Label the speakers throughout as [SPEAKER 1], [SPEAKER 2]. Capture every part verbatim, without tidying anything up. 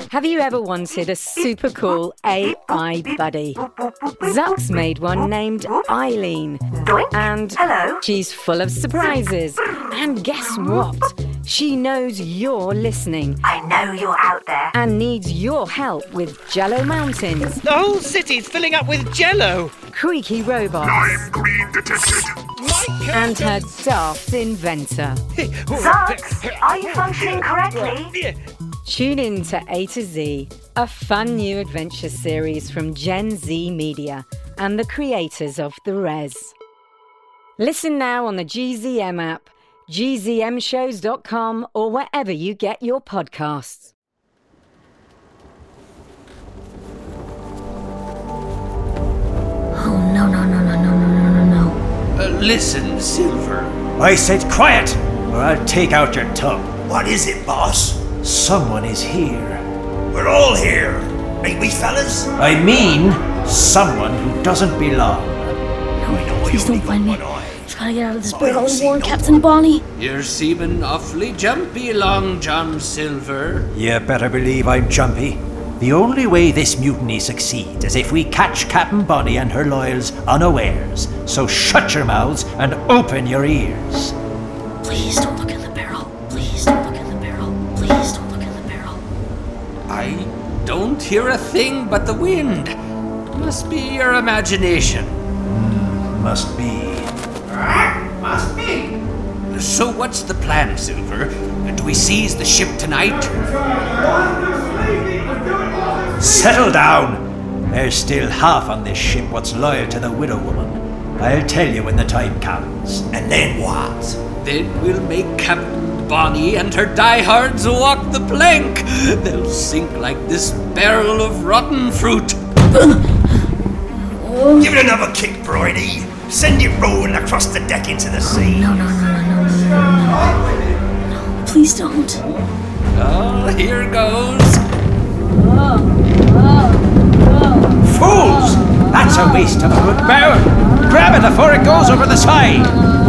[SPEAKER 1] Have you ever wanted a super cool A I buddy? Zuck's made one named Eileen. And
[SPEAKER 2] Hello.
[SPEAKER 1] she's full of surprises. And guess what? She knows you're listening
[SPEAKER 2] I know you're out there.
[SPEAKER 1] and needs your help with Jello Mountains,
[SPEAKER 3] The whole city's filling up with jello.
[SPEAKER 1] creaky robots,
[SPEAKER 4] I'm green detected.
[SPEAKER 1] and her daft inventor.
[SPEAKER 2] Zucks, are you functioning correctly?
[SPEAKER 1] Tune in to A to Z, a fun new adventure series from Gen Z Media and the creators of The Res. Listen now on the G Z M app, G Z M shows dot com, or wherever you get your podcasts.
[SPEAKER 5] Oh, no, no, no, no, no, no, no, no, no.
[SPEAKER 6] Uh, listen, Silver.
[SPEAKER 7] I said quiet, or I'll take out your tongue.
[SPEAKER 8] What is it, boss?
[SPEAKER 7] Someone is here.
[SPEAKER 8] We're all here. Ain't we, fellas?
[SPEAKER 7] I mean, someone who doesn't belong.
[SPEAKER 8] I know I
[SPEAKER 5] Please
[SPEAKER 8] only
[SPEAKER 5] don't
[SPEAKER 8] got
[SPEAKER 5] find me.
[SPEAKER 8] one eye.
[SPEAKER 5] Just gotta get out of this
[SPEAKER 8] I
[SPEAKER 5] barrel
[SPEAKER 8] don't
[SPEAKER 5] and
[SPEAKER 8] see
[SPEAKER 5] warn
[SPEAKER 8] no
[SPEAKER 5] Captain
[SPEAKER 8] one.
[SPEAKER 5] Bonnie.
[SPEAKER 6] You're seeming awfully jumpy, Long John Silver.
[SPEAKER 7] You better believe I'm jumpy. The only way this mutiny succeeds is if we catch Captain Bonnie and her loyals unawares. So shut your mouths and open your ears.
[SPEAKER 5] Please don't look in the barrel. Please don't look in the barrel. Please don't look in the barrel.
[SPEAKER 6] I don't hear a thing but the wind. Must be your imagination.
[SPEAKER 7] Must be.
[SPEAKER 6] Must be. So what's the plan, Silver? Do we seize the ship tonight?
[SPEAKER 7] Settle down! There's still half on this ship what's loyal to the widow woman. I'll tell you when the time comes.
[SPEAKER 8] And then what?
[SPEAKER 6] Then we'll make Captain Bonnie and her diehards walk the plank. They'll sink like this barrel of rotten fruit.
[SPEAKER 8] Give it another kick, Bridie. Send it rolling across the deck into the sea.
[SPEAKER 5] No, no, no, no, no, no, no, no. No, please don't.
[SPEAKER 6] Oh, here goes.
[SPEAKER 7] Fools! That's a waste of a good barrel. Grab it before it goes over the side.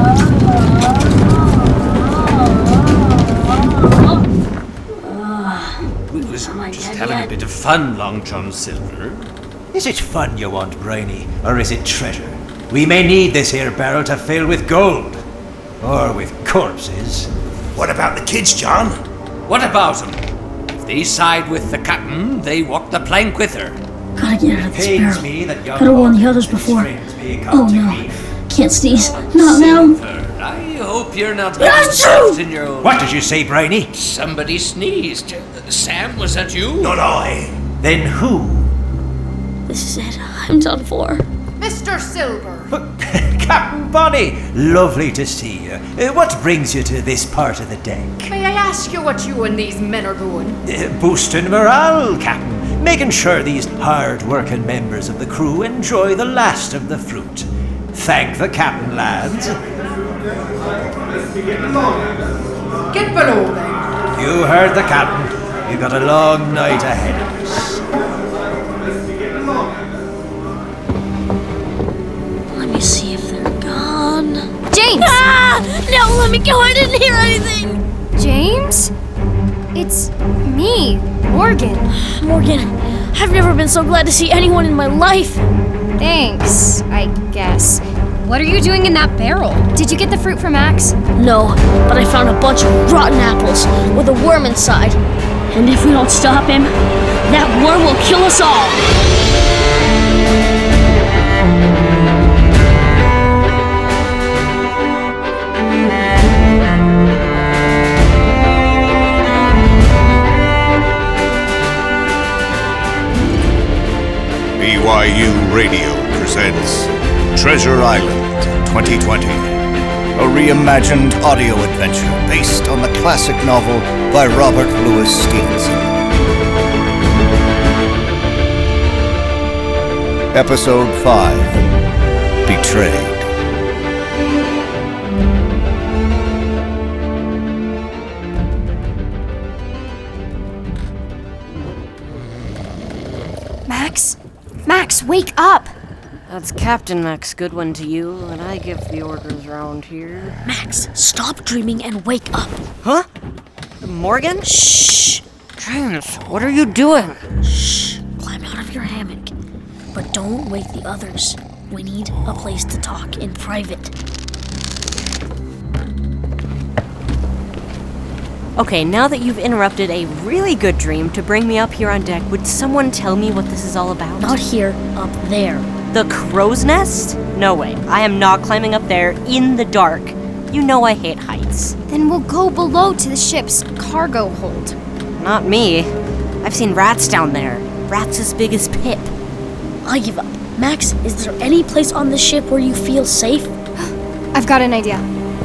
[SPEAKER 6] We was just having a bit of fun, Long John Silver.
[SPEAKER 7] Is it fun you want, Briny, or is it treasure? We may need this here barrel to fill with gold. Or with corpses.
[SPEAKER 8] What about the kids, John?
[SPEAKER 6] What about them? If they side with the captain, they walk the plank with her.
[SPEAKER 5] Gotta get out of this
[SPEAKER 7] Pains
[SPEAKER 5] barrel.
[SPEAKER 7] me that young
[SPEAKER 5] Gotta warn the
[SPEAKER 7] Hawkins
[SPEAKER 5] others
[SPEAKER 7] and his
[SPEAKER 5] before.
[SPEAKER 7] friends may come
[SPEAKER 5] Oh
[SPEAKER 7] to
[SPEAKER 5] no.
[SPEAKER 7] grief.
[SPEAKER 5] Can't sneeze. Not now.
[SPEAKER 6] Silver, I hope you're not
[SPEAKER 5] That's
[SPEAKER 6] getting
[SPEAKER 5] true!
[SPEAKER 6] soft in your own.
[SPEAKER 7] What did you say, Briny?
[SPEAKER 6] Somebody sneezed. Sam, was that you?
[SPEAKER 8] Not I.
[SPEAKER 7] Then who?
[SPEAKER 5] This is it. I'm done for.
[SPEAKER 9] Mister Silver.
[SPEAKER 7] Captain Bonnie! Lovely to see you. Uh, what brings you to this part of the deck?
[SPEAKER 9] May I ask you what you and these men are doing?
[SPEAKER 7] Uh, boosting morale, Captain. Making sure these hard-working members of the crew enjoy the last of the fruit. Thank the captain, lads.
[SPEAKER 9] Get below then.
[SPEAKER 7] You heard the captain. You got a long night ahead of us.
[SPEAKER 5] Let me see if they're gone.
[SPEAKER 9] James!
[SPEAKER 5] Ah! No, let me go. I didn't hear anything.
[SPEAKER 9] James? It's me, Morgan.
[SPEAKER 5] Morgan, I've never been so glad to see anyone in my life.
[SPEAKER 9] Thanks, I guess. What are you doing in that barrel? Did you get the fruit from Max?
[SPEAKER 5] No, but I found a bunch of rotten apples with a worm inside. And if we don't stop him, that worm will kill us all.
[SPEAKER 4] B Y U Radio presents Treasure Island twenty twenty.
[SPEAKER 10] A reimagined audio adventure based on the classic novel by Robert Louis Stevenson. Episode five, Betrayed.
[SPEAKER 9] Max? Max, wake up!
[SPEAKER 11] That's Captain Max Goodwin to you, and I give the orders around here.
[SPEAKER 5] Max, stop dreaming and wake up.
[SPEAKER 11] Huh? Morgan?
[SPEAKER 5] Shh.
[SPEAKER 11] James, what are you doing?
[SPEAKER 5] Shh. Climb out of your hammock. But don't wake the others. We need a place to talk in private.
[SPEAKER 11] Okay, now that you've interrupted a really good dream to bring me up here on deck, would someone tell me what this is all about?
[SPEAKER 5] Not here, up there.
[SPEAKER 11] The crow's nest? No way. I am not climbing up there in the dark. You know I hate heights.
[SPEAKER 9] Then we'll go below to the ship's cargo hold.
[SPEAKER 11] Not me. I've seen rats down there. Rats as big as Pip.
[SPEAKER 5] I give up. Max, is there any place on the ship where you feel safe?
[SPEAKER 9] I've got an idea.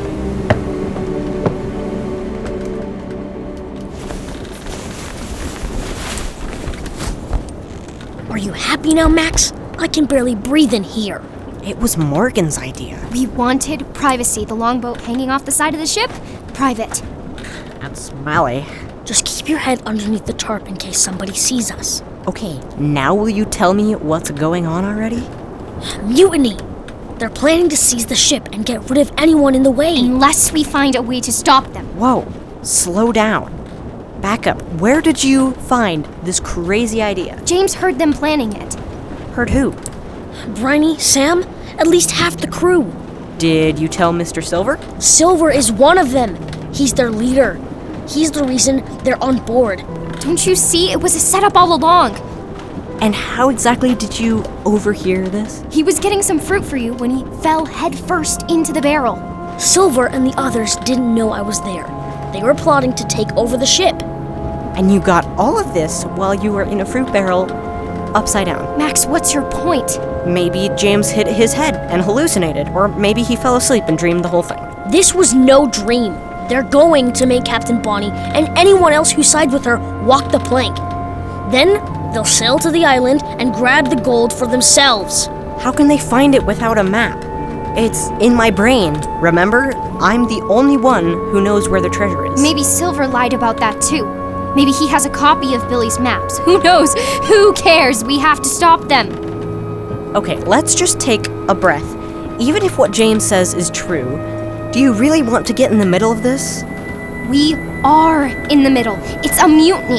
[SPEAKER 5] Are you happy now, Max? I can barely breathe in here.
[SPEAKER 11] It was Morgan's idea.
[SPEAKER 9] We wanted privacy. The longboat hanging off the side of the ship? Private.
[SPEAKER 11] That's smelly.
[SPEAKER 5] Just keep your head underneath the tarp in case somebody sees us.
[SPEAKER 11] Okay, now will you tell me what's going on already?
[SPEAKER 5] Mutiny! They're planning to seize the ship and get rid of anyone in the way.
[SPEAKER 9] Unless we find a way to stop them.
[SPEAKER 11] Whoa, slow down. Back up. Where did you find this crazy idea?
[SPEAKER 9] James heard them planning it.
[SPEAKER 11] Heard who?
[SPEAKER 5] Briny, Sam, at least half the crew.
[SPEAKER 11] Did you tell Mister Silver?
[SPEAKER 5] Silver is one of them. He's their leader. He's the reason they're on board.
[SPEAKER 9] Don't you see? It was a setup all along.
[SPEAKER 11] And how exactly did you overhear this?
[SPEAKER 9] He was getting some fruit for you when he fell headfirst into the barrel.
[SPEAKER 5] Silver and the others didn't know I was there. They were plotting to take over the ship.
[SPEAKER 11] And you got all of this while you were in a fruit barrel upside down.
[SPEAKER 9] Max, what's your point?
[SPEAKER 11] Maybe James hit his head and hallucinated, or maybe he fell asleep and dreamed the whole thing.
[SPEAKER 5] This was no dream. They're going to make Captain Bonnie and anyone else who sides with her walk the plank. Then they'll sail to the island and grab the gold for themselves.
[SPEAKER 11] How can they find it without a map? It's in my brain, remember? I'm the only one who knows where the treasure is.
[SPEAKER 9] Maybe Silver lied about that too. Maybe he has a copy of Billy's maps. Who knows? Who cares? We have to stop them.
[SPEAKER 11] Okay, let's just take a breath. Even if what James says is true, do you really want to get in the middle of this?
[SPEAKER 9] We are in the middle. It's a mutiny.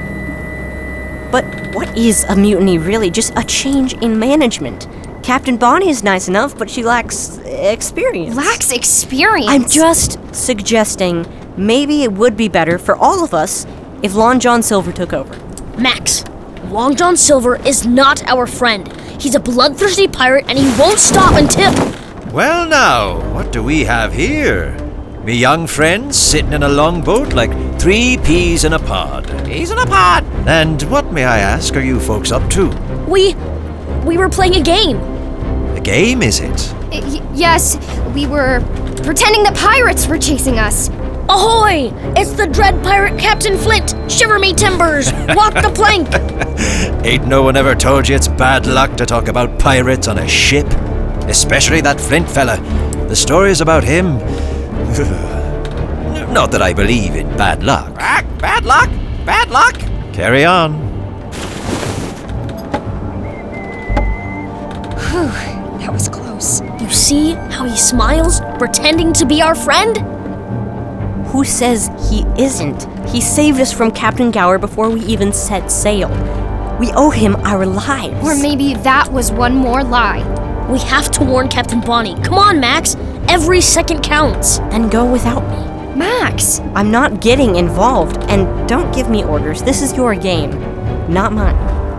[SPEAKER 11] But what is a mutiny really? Just a change in management. Captain Bonnie is nice enough, but she lacks experience.
[SPEAKER 9] Lacks experience?
[SPEAKER 11] I'm just suggesting maybe it would be better for all of us if Long John Silver took over.
[SPEAKER 5] Max, Long John Silver is not our friend. He's a bloodthirsty pirate and he won't stop until...
[SPEAKER 7] Well now, what do we have here? Me young friends sitting in a longboat like three peas in a pod.
[SPEAKER 3] Peas in a pod!
[SPEAKER 7] And what, may I ask, are you folks up to?
[SPEAKER 5] We... we were playing a game.
[SPEAKER 7] A game, is it?
[SPEAKER 9] Y- yes, we were pretending that pirates were chasing us.
[SPEAKER 5] Ahoy! It's the dread pirate Captain Flint! Shiver me timbers! Walk the plank!
[SPEAKER 7] Ain't no one ever told you it's bad luck to talk about pirates on a ship? Especially that Flint fella. The stories about him... Not that I believe in bad luck.
[SPEAKER 3] Ah, bad luck? Bad luck?
[SPEAKER 7] Carry on.
[SPEAKER 9] Whew, that was close.
[SPEAKER 5] You see how he smiles, pretending to be our friend?
[SPEAKER 11] Who says he isn't? He saved us from Captain Gower before we even set sail. We owe him our lives.
[SPEAKER 9] Or maybe that was one more lie.
[SPEAKER 5] We have to warn Captain Bonnie. Come on, Max. Every second counts.
[SPEAKER 11] Then go without me.
[SPEAKER 9] Max!
[SPEAKER 11] I'm not getting involved, and don't give me orders. This is your game, not mine.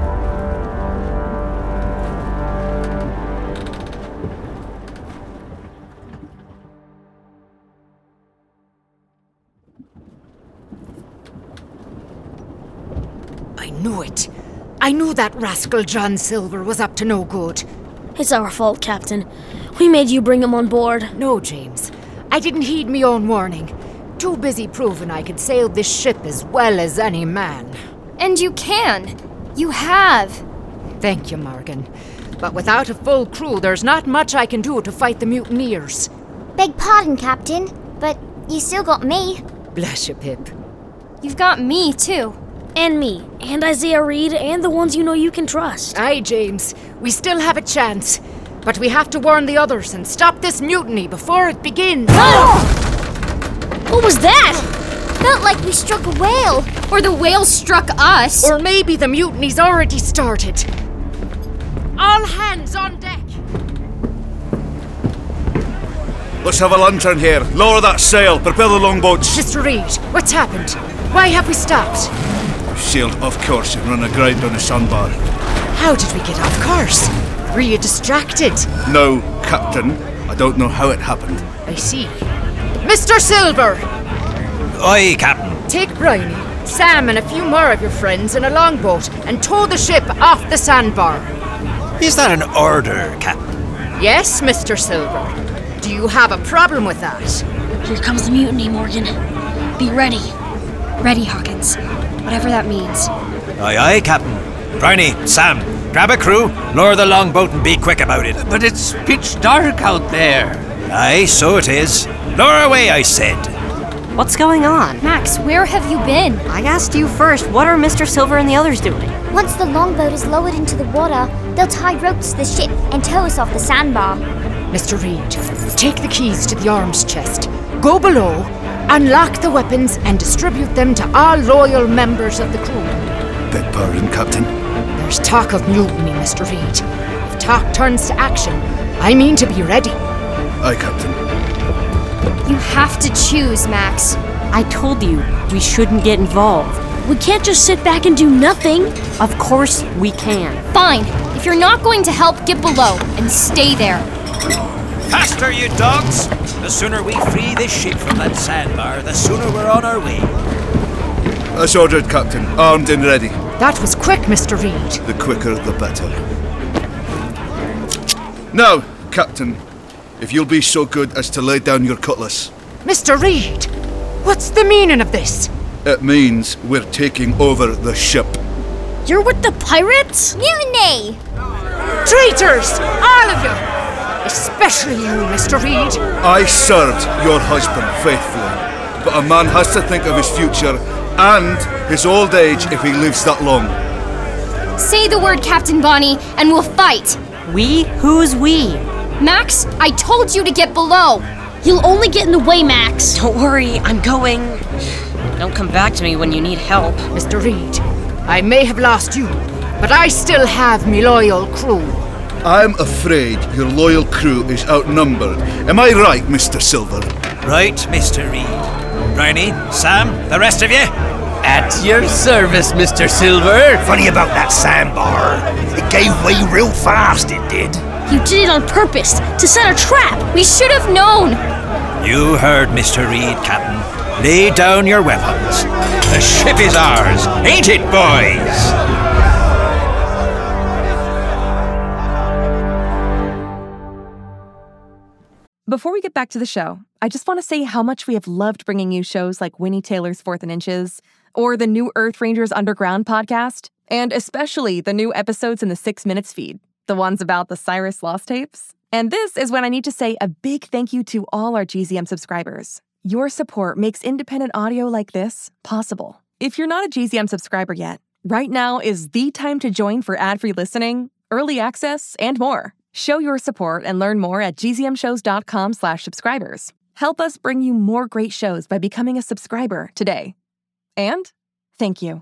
[SPEAKER 1] I knew it. I knew that rascal John Silver was up to no good.
[SPEAKER 5] It's our fault, Captain. We made you bring him on board.
[SPEAKER 1] No, James. I didn't heed me own warning. Too busy proving I could sail this ship as well as any man.
[SPEAKER 9] And you can. You have.
[SPEAKER 1] Thank you, Morgan. But without a full crew, there's not much I can do to fight the mutineers.
[SPEAKER 12] Beg pardon, Captain, but you still got me.
[SPEAKER 1] Bless you, Pip.
[SPEAKER 9] You've got me, too.
[SPEAKER 5] And me. And Isaiah Reed, and the ones you know you can trust.
[SPEAKER 1] Aye, James. We still have a chance. But we have to warn the others and stop this mutiny before it begins.
[SPEAKER 5] Oh! What was that?
[SPEAKER 12] felt like we struck a whale.
[SPEAKER 9] Or the whale struck us.
[SPEAKER 13] Or maybe the mutiny's already started. All hands on deck.
[SPEAKER 10] Let's have a lantern here. Lower that sail. Prepare the longboats.
[SPEAKER 13] Mister Reed, what's happened? Why have we stopped?
[SPEAKER 10] Sailed off course and run aground on a sandbar.
[SPEAKER 13] How did we get off course? Were you distracted?
[SPEAKER 10] No, Captain. I don't know how it happened.
[SPEAKER 13] I see. Mister Silver!
[SPEAKER 7] Aye, Captain.
[SPEAKER 13] Take Bryony, Sam and a few more of your friends in a longboat and tow the ship off the sandbar.
[SPEAKER 7] Is that an order, Captain?
[SPEAKER 13] Yes, Mister Silver. Do you have a problem with that?
[SPEAKER 5] Here comes the mutiny, Morgan. Be ready.
[SPEAKER 9] Ready, Hawkins. Whatever that means.
[SPEAKER 7] Aye, aye, Captain. Bryony, Sam, grab a crew, lower the longboat and be quick about it.
[SPEAKER 6] But it's pitch dark out there.
[SPEAKER 7] Aye, so it is. Lower away, I said.
[SPEAKER 11] What's going on?
[SPEAKER 9] Max, where have you been?
[SPEAKER 11] I asked you first. What are Mister Silver and the others doing?
[SPEAKER 12] Once the longboat is lowered into the water, they'll tie ropes to the ship and tow us off the sandbar.
[SPEAKER 13] Mister Reed, take the keys to the arms chest. Go below, unlock the weapons, and distribute them to all loyal members of the crew.
[SPEAKER 10] Beg pardon, Captain.
[SPEAKER 13] There's talk of mutiny, Mister Reed. If talk turns to action, I mean to be ready.
[SPEAKER 10] Aye, Captain.
[SPEAKER 9] You have to choose, Max.
[SPEAKER 11] I told you, we shouldn't get involved.
[SPEAKER 5] We can't just sit back and do nothing.
[SPEAKER 11] Of course we can.
[SPEAKER 9] Fine. If you're not going to help, get below and stay there.
[SPEAKER 7] Faster, you dogs! The sooner we free this ship from that sandbar, the sooner we're on our way.
[SPEAKER 10] As ordered, Captain. Armed and ready.
[SPEAKER 13] That was quick, Mister Reed.
[SPEAKER 10] The quicker, the better. Now, Captain, if you'll be so good as to lay down your cutlass.
[SPEAKER 13] Mister Reed, what's the meaning of this?
[SPEAKER 10] It means we're taking over the ship.
[SPEAKER 5] You're with the pirates?
[SPEAKER 12] Mutiny!
[SPEAKER 13] Traitors! All of you! Especially you, Mister Reed.
[SPEAKER 10] I served your husband faithfully, but a man has to think of his future and his old age if he lives that long.
[SPEAKER 9] Say the word, Captain Bonnie, and we'll fight.
[SPEAKER 11] We? Who's we?
[SPEAKER 9] Max, I told you to get below.
[SPEAKER 5] You'll only get in the way, Max.
[SPEAKER 11] Don't worry, I'm going. Don't come back to me when you need help.
[SPEAKER 13] Mister Reed, I may have lost you, but I still have me loyal crew.
[SPEAKER 10] I'm afraid your loyal crew is outnumbered. Am I right, Mister Silver?
[SPEAKER 7] Right, Mister Reed. Bryony, Sam, the rest of you?
[SPEAKER 6] At your service, Mister Silver.
[SPEAKER 8] Funny about that sandbar. It gave way real fast, it did.
[SPEAKER 5] You did it on purpose, to set a trap.
[SPEAKER 9] We should have known.
[SPEAKER 7] You heard Mister Reed, Captain. Lay down your weapons. The ship is ours, ain't it, boys?
[SPEAKER 14] Before we get back to the show, I just want to say how much we have loved bringing you shows like Winnie Taylor's Fourth and Inches, or the new Earth Rangers Underground podcast, and especially the new episodes in the Six Minutes feed, the ones about the Cyrus Lost tapes. And this is when I need to say a big thank you to all our G Z M subscribers. Your support makes independent audio like this possible. If you're not a G Z M subscriber yet, right now is the time to join for ad-free listening, early access, and more. Show your support and learn more at gzmshows.com slash subscribers. Help us bring you more great shows by becoming a subscriber today. And thank you.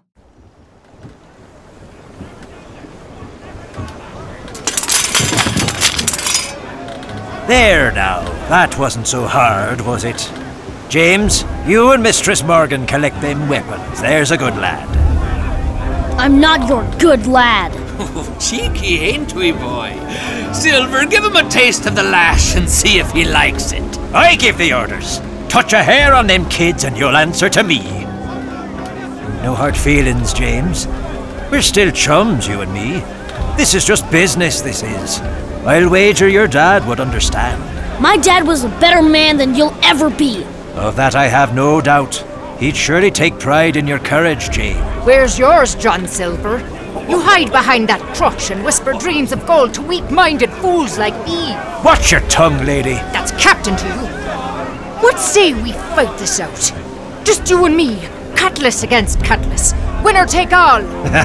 [SPEAKER 7] There now, that wasn't so hard, was it? James, you and Mistress Morgan collect them weapons. There's a good lad.
[SPEAKER 5] I'm not your good lad.
[SPEAKER 6] Oh, cheeky, ain't we, boy? Silver, give him a taste of the lash and see if he likes it.
[SPEAKER 7] I give the orders. Touch a hair on them kids and you'll answer to me. No hard feelings, James. We're still chums, you and me. This is just business, this is. I'll wager your dad would understand.
[SPEAKER 5] My dad was a better man than you'll ever be.
[SPEAKER 7] Of that I have no doubt. He'd surely take pride in your courage, Jane.
[SPEAKER 13] Where's yours, John Silver? You hide behind that crutch and whisper dreams of gold to weak-minded fools like me.
[SPEAKER 7] Watch your tongue, lady.
[SPEAKER 13] That's captain to you. What say we fight this out? Just you and me, cutlass against cutlass. Winner take all.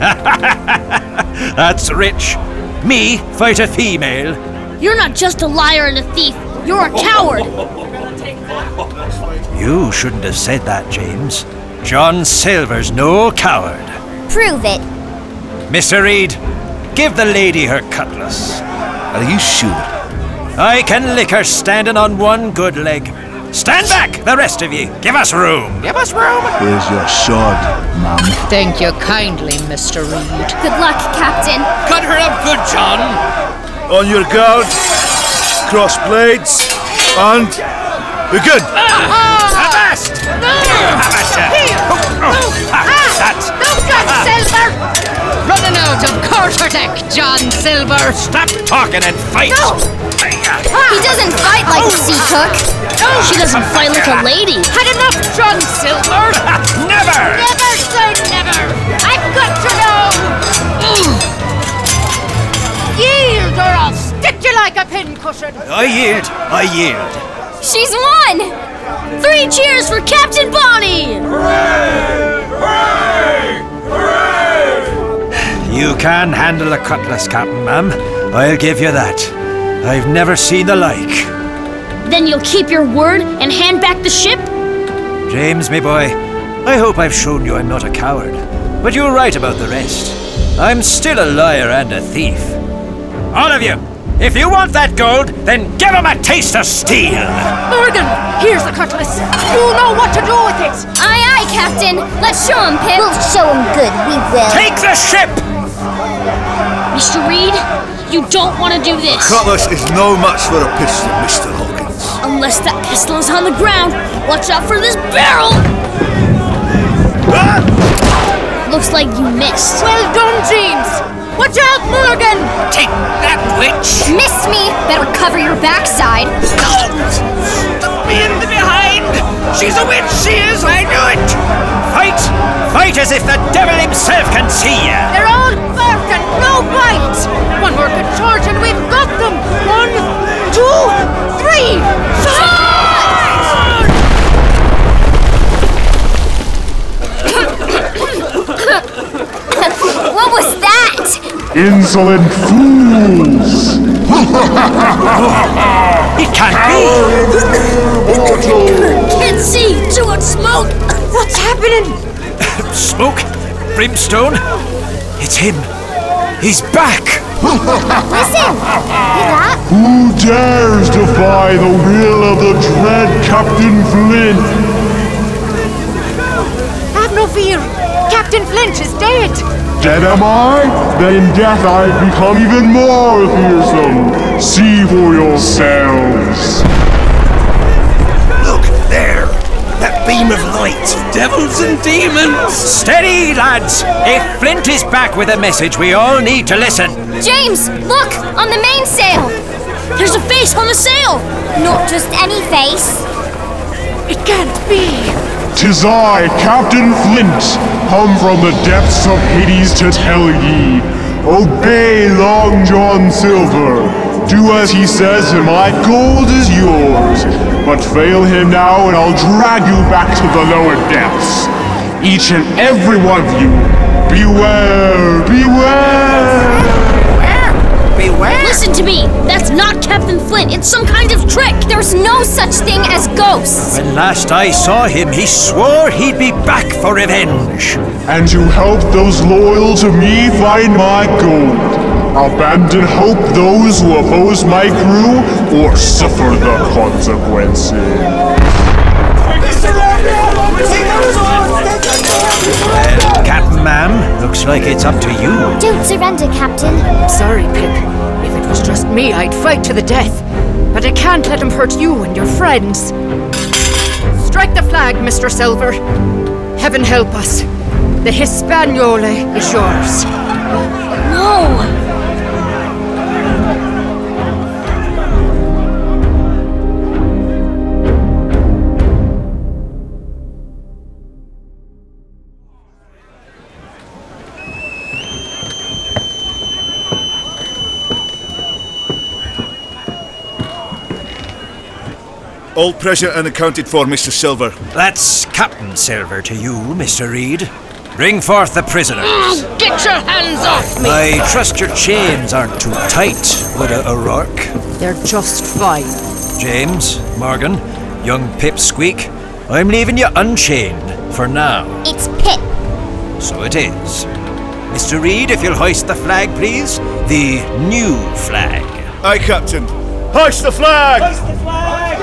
[SPEAKER 7] That's rich. Me fight a female.
[SPEAKER 5] You're not just a liar and a thief. You're a coward.
[SPEAKER 7] You shouldn't have said that, James. John Silver's no coward.
[SPEAKER 12] Prove it.
[SPEAKER 7] Mister Reed, give the lady her cutlass.
[SPEAKER 10] Are you sure?
[SPEAKER 7] I can lick her standing on one good leg. Stand back, the rest of ye. Give us room.
[SPEAKER 3] Give us room.
[SPEAKER 10] Where's your sword, ma'am?
[SPEAKER 13] Thank you kindly, Mister Reed.
[SPEAKER 9] Good luck, Captain.
[SPEAKER 6] Cut her up good, John.
[SPEAKER 10] On your guard. Cross blades. And... begin!
[SPEAKER 7] Avast!
[SPEAKER 13] No!
[SPEAKER 7] Avast! That!
[SPEAKER 13] No, John Silver! Running out of quarterdeck, John Silver!
[SPEAKER 7] Stop talking and fight!
[SPEAKER 13] No!
[SPEAKER 12] He doesn't fight like a sea cook.
[SPEAKER 5] She doesn't fight like a lady.
[SPEAKER 13] Had enough, John Silver!
[SPEAKER 7] Never!
[SPEAKER 13] Never say never! I've got to know! Yield or I'll stick you like a pincushion!
[SPEAKER 7] I yield! I yield!
[SPEAKER 5] She's won! Three cheers for Captain Bonnie!
[SPEAKER 7] You can handle a cutlass, Captain, ma'am. I'll give you that. I've never seen the like.
[SPEAKER 5] Then you'll keep your word and hand back the ship?
[SPEAKER 7] James, me boy, I hope I've shown you I'm not a coward. But you're right about the rest. I'm still a liar and a thief. All of you, if you want that gold, then give him a taste of steel!
[SPEAKER 13] Morgan, here's the cutlass. You know what to do with it.
[SPEAKER 12] Aye, aye, Captain. Let's show him, Pip. We'll show him good, we will.
[SPEAKER 7] Take the ship!
[SPEAKER 5] Mister Reed, you don't want to do this.
[SPEAKER 10] Cutlass is no match for a pistol, Mister Hawkins.
[SPEAKER 5] Unless that pistol is on the ground. Watch out for this barrel!
[SPEAKER 10] Ah!
[SPEAKER 5] Looks like you missed.
[SPEAKER 13] Well done, James. Watch out, Morgan.
[SPEAKER 6] Take that, witch.
[SPEAKER 9] Missed me. Better cover your backside.
[SPEAKER 6] Don't! Stop me in the behind. She's a witch, she is. I knew it.
[SPEAKER 7] Fight! Fight as if the devil himself can see you!
[SPEAKER 13] They're all bark and no bite. One more good charge and we've got them. One, two, three. Fire!
[SPEAKER 12] What was that?
[SPEAKER 15] Insolent fools!
[SPEAKER 7] It can't be!
[SPEAKER 5] Can't see! Too much smoke!
[SPEAKER 13] What's happening?
[SPEAKER 7] Smoke? Brimstone? It's him! He's back!
[SPEAKER 12] Listen! Hear that?
[SPEAKER 15] Who dares defy the will of the dread Captain Flint?
[SPEAKER 13] Have no fear. Captain Flint is dead.
[SPEAKER 15] Dead am I? Then in death I've become even more fearsome. See for yourselves.
[SPEAKER 8] Look, there! That beam of light!
[SPEAKER 6] Devils and demons!
[SPEAKER 7] Steady, lads! If Flint is back with a message, we all need to listen.
[SPEAKER 9] James, look! On the mainsail!
[SPEAKER 5] There's a face on the sail!
[SPEAKER 12] Not just any face.
[SPEAKER 13] It can't be.
[SPEAKER 15] 'Tis I, Captain Flint, come from the depths of Hades to tell ye. Obey Long John Silver. Do as he says and my gold is yours. But fail him now and I'll drag you back to the lower depths. Each and every one of you, beware, beware!
[SPEAKER 3] Beware!
[SPEAKER 5] Listen to me! That's not Captain Flint. It's some kind of trick.
[SPEAKER 9] There's no such thing as ghosts.
[SPEAKER 7] When last I saw him, he swore he'd be back for revenge.
[SPEAKER 15] And to help those loyal to me find my gold. Abandon hope those who oppose my crew, or suffer the consequences.
[SPEAKER 7] Well, Captain Ma'am, looks like it's up to you.
[SPEAKER 12] Don't surrender, Captain.
[SPEAKER 13] Sorry, Pip. If it was just me, I'd fight to the death. But I can't let him hurt you and your friends. Strike the flag, Mister Silver. Heaven help us. The Hispaniola is yours.
[SPEAKER 5] No!
[SPEAKER 10] All pressure unaccounted for, Mister Silver.
[SPEAKER 7] That's Captain Silver to you, Mister Reed. Bring forth the prisoners.
[SPEAKER 13] Mm, get your hands off me!
[SPEAKER 7] I trust your chains aren't too tight, Widow O'Rourke.
[SPEAKER 13] They're just fine.
[SPEAKER 7] James, Morgan, young Pip Squeak, I'm leaving you unchained. for now.
[SPEAKER 12] It's Pip.
[SPEAKER 7] So it is. Mister Reed, if you'll hoist the flag, please. The new flag.
[SPEAKER 10] Aye, Captain. Hoist the flag!
[SPEAKER 16] Hoist the flag!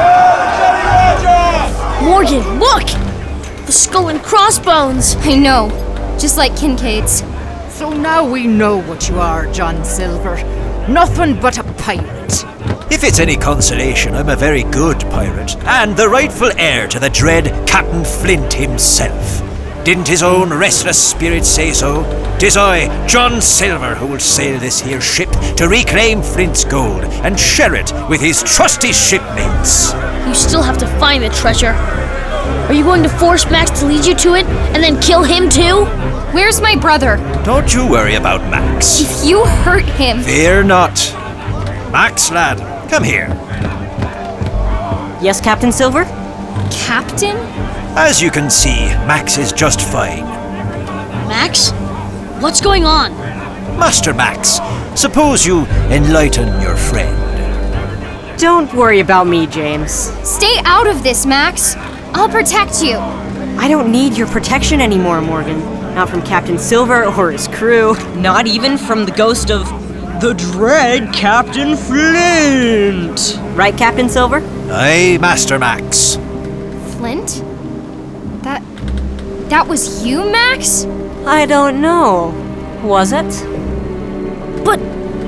[SPEAKER 5] Morgan, look! The skull and crossbones!
[SPEAKER 9] I know. Just like Kincaid's.
[SPEAKER 13] So now we know what you are, John Silver. Nothing but a pirate.
[SPEAKER 7] If it's any consolation, I'm a very good pirate, and the rightful heir to the dread Captain Flint himself. Didn't his own restless spirit say so? 'Tis I, John Silver, who will sail this here ship to reclaim Flint's gold and share it with his trusty shipmates.
[SPEAKER 5] You still have to find the treasure. Are you going to force Max to lead you to it, and then kill him too?
[SPEAKER 9] Where's my brother?
[SPEAKER 7] Don't you worry about Max.
[SPEAKER 9] If you hurt him...
[SPEAKER 7] Fear not. Max, lad, come here.
[SPEAKER 11] Yes, Captain Silver?
[SPEAKER 9] Captain?
[SPEAKER 7] As you can see, Max is just fine.
[SPEAKER 5] Max? What's going on?
[SPEAKER 7] Master Max, suppose you enlighten your friend.
[SPEAKER 11] Don't worry about me, James.
[SPEAKER 9] Stay out of this, Max. I'll protect you.
[SPEAKER 11] I don't need your protection anymore, Morgan. Not from Captain Silver or his crew. Not even from the ghost of the dread Captain Flint. Right, Captain Silver?
[SPEAKER 7] Aye, Master Max.
[SPEAKER 9] Flint? That... that was you, Max?
[SPEAKER 11] I don't know. Was it?
[SPEAKER 5] But...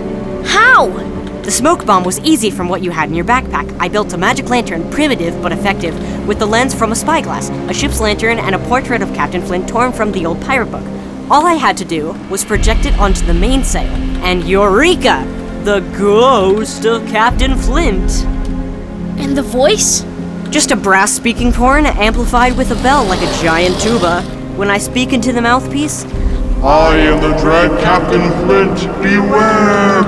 [SPEAKER 5] how?
[SPEAKER 11] The smoke bomb was easy from what you had in your backpack. I built a magic lantern, primitive but effective, with the lens from a spyglass, a ship's lantern, and a portrait of Captain Flint torn from the old pirate book. All I had to do was project it onto the mainsail, and Eureka! The ghost of Captain Flint.
[SPEAKER 5] And the voice?
[SPEAKER 11] Just a brass speaking horn amplified with a bell like a giant tuba. When I speak into the mouthpiece,
[SPEAKER 15] I am the dread Captain Flint. Beware!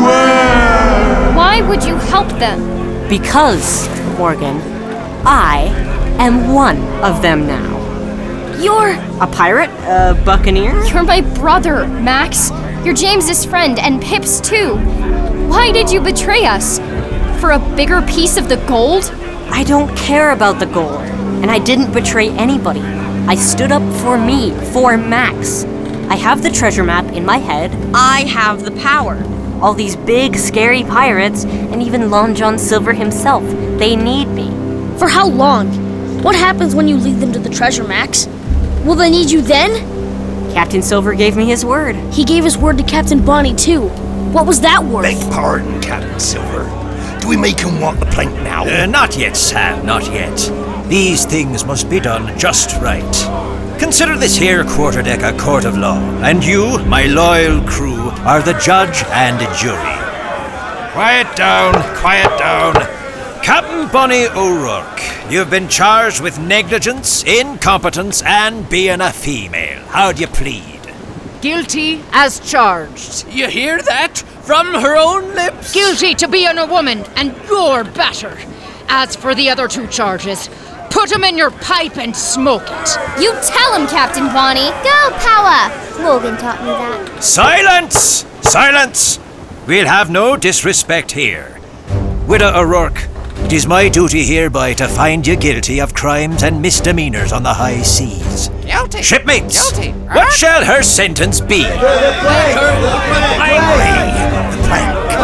[SPEAKER 15] Beware!
[SPEAKER 9] Why would you help them?
[SPEAKER 11] Because, Morgan, I am one of them now.
[SPEAKER 5] You're...
[SPEAKER 11] a pirate? A buccaneer?
[SPEAKER 9] You're my brother, Max. You're James's friend and Pip's too. Why did you betray us? For a bigger piece of the gold?
[SPEAKER 11] I don't care about the gold, and I didn't betray anybody. I stood up for me, for Max. I have the treasure map in my head. I have the power. All these big, scary pirates, and even Long John Silver himself, they need me.
[SPEAKER 5] For how long? What happens when you lead them to the treasure, Max? Will they need you then?
[SPEAKER 11] Captain Silver gave me his word.
[SPEAKER 5] He gave his word to Captain Bonnie, too. What was that word?
[SPEAKER 8] Beg pardon, Captain Silver. Do we make him walk the plank now?
[SPEAKER 7] Uh, not yet, Sam, not yet. These things must be done just right. Consider this here quarterdeck a court of law, and you, my loyal crew, are the judge and jury. Quiet down, quiet down. Captain Bonnie O'Rourke, you've been charged with negligence, incompetence, and being a female. How do you plead?
[SPEAKER 13] Guilty as charged.
[SPEAKER 6] You hear that? From her own lips?
[SPEAKER 13] Guilty to being a woman, and you're better. As for the other two charges, put them in your pipe and smoke it.
[SPEAKER 9] You tell him, Captain Bonnie.
[SPEAKER 12] Girl power! Morgan taught me that.
[SPEAKER 7] Silence! Silence! We'll have no disrespect here. Widow O'Rourke, it is my duty hereby to find you guilty of crimes and misdemeanors on the high seas.
[SPEAKER 3] Guilty.
[SPEAKER 7] Shipmates,
[SPEAKER 3] Guilty.
[SPEAKER 7] what shall her sentence be?
[SPEAKER 8] The plank! The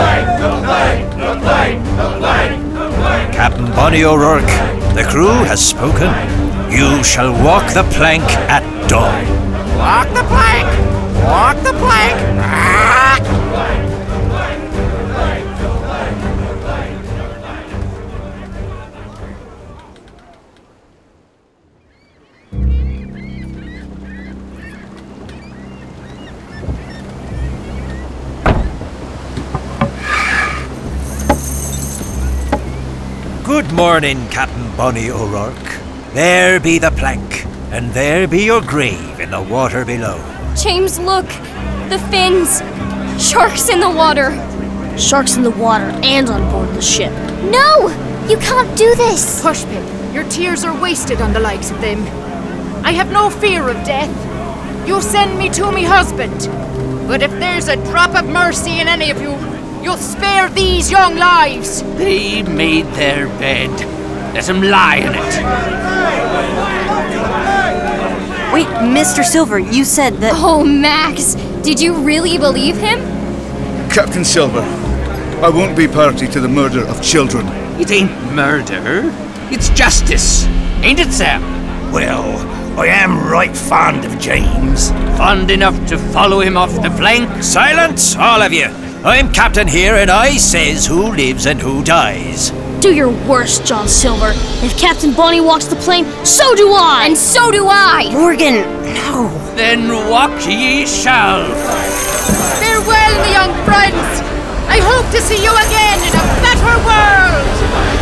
[SPEAKER 8] plank!
[SPEAKER 7] Captain Bonnie O'Rourke, the crew has spoken. You shall walk the plank at dawn.
[SPEAKER 3] Walk the plank! Walk the plank! Ah!
[SPEAKER 7] Good morning, Captain Bonnie O'Rourke. There be the plank, and there be your grave in the water below.
[SPEAKER 9] James, look. The fins. Sharks in the water.
[SPEAKER 5] Sharks in the water and on board the ship.
[SPEAKER 12] No! You can't do this!
[SPEAKER 13] Hush, Pip. Your tears are wasted on the likes of them. I have no fear of death. You'll send me to me husband. But if there's a drop of mercy in any of you, you'll spare these young lives.
[SPEAKER 6] They made their bed. Let them lie in it.
[SPEAKER 11] Wait, Mister Silver, you said that...
[SPEAKER 9] Oh, Max! Did you really believe him?
[SPEAKER 10] Captain Silver, I won't be party to the murder of children.
[SPEAKER 6] It ain't murder. It's justice. Ain't it, Sam?
[SPEAKER 8] Well, I am right fond of James.
[SPEAKER 6] Fond enough to follow him off the flank?
[SPEAKER 7] Silence, all of you. I'm captain here, and I says who lives and who dies.
[SPEAKER 5] Do your worst, John Silver. If Captain Bonnie walks the plane, so do I!
[SPEAKER 9] And so do I!
[SPEAKER 11] Morgan, no.
[SPEAKER 6] Then walk ye shall.
[SPEAKER 13] Farewell, my young friends! I hope to see you again in a better world!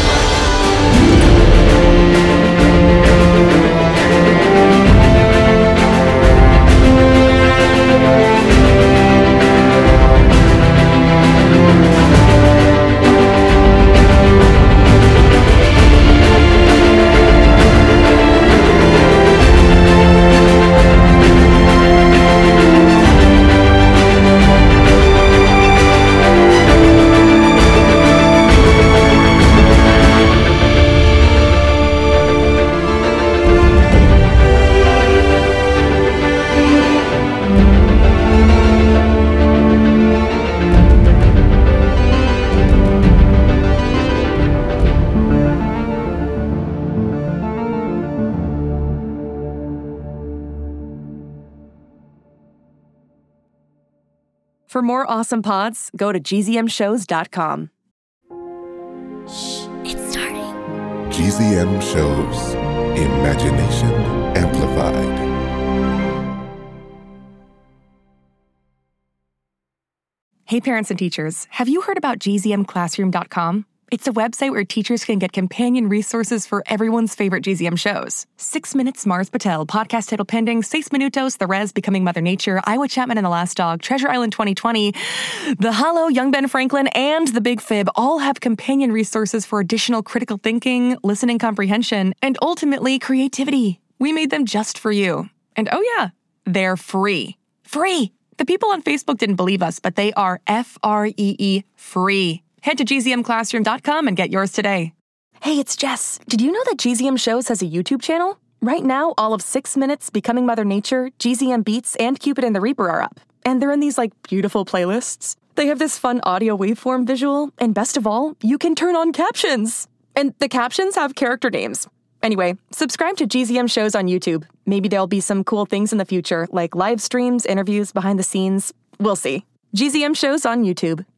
[SPEAKER 14] For more awesome pods, go to G Z M shows dot com.
[SPEAKER 12] Shh, it's starting.
[SPEAKER 16] G Z M Shows. Imagination Amplified.
[SPEAKER 14] Hey parents and teachers, have you heard about G Z M classroom dot com? It's a website where teachers can get companion resources for everyone's favorite G Z M shows. Six Minutes, Mars Patel, Podcast Title Pending, Seis Minutos, The Res, Becoming Mother Nature, Iowa Chapman and the Last Dog, Treasure Island twenty twenty, The Hollow, Young Ben Franklin, and The Big Fib all have companion resources for additional critical thinking, listening comprehension, and ultimately creativity. We made them just for you. And oh yeah, they're free. Free! The people on Facebook didn't believe us, but they are F R E E free. Head to G Z M classroom dot com and get yours today. Hey, it's Jess. Did you know that G Z M Shows has a YouTube channel? Right now, all of Six Minutes, Becoming Mother Nature, G Z M Beats, and Cupid and the Reaper are up. And they're in these, like, beautiful playlists. They have this fun audio waveform visual, and best of all, you can turn on captions. And the captions have character names. Anyway, subscribe to G Z M Shows on YouTube. Maybe there'll be some cool things in the future, like live streams, interviews, behind the scenes. We'll see. G Z M Shows on YouTube.